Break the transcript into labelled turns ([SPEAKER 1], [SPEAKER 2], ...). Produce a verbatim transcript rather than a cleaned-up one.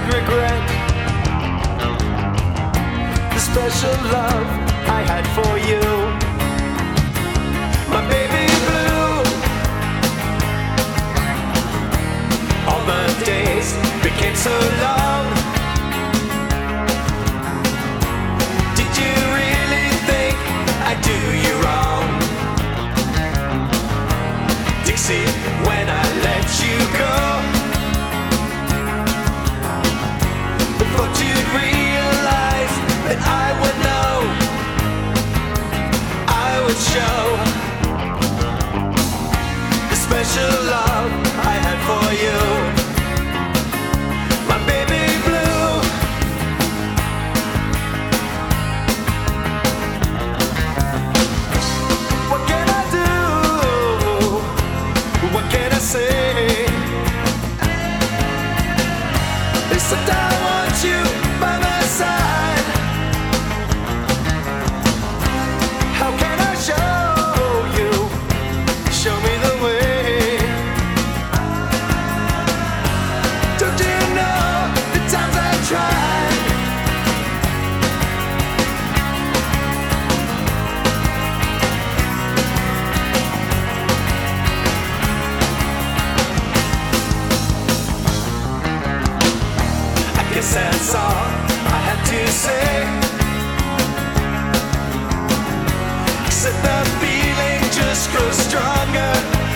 [SPEAKER 1] regret the special love I had for you. My baby blue. All the days became so long. Did you really think I'd do you wrong? Dixie, when I let you go, I thought you'd realize that I would know, I would show the special love I had for you. My baby blue. What can I do? What can I say? Except I want you by my side. How can I show you? Show me the way. Don't you know the times I tried? I guess that's all I had to say. Except the feeling just grows stronger.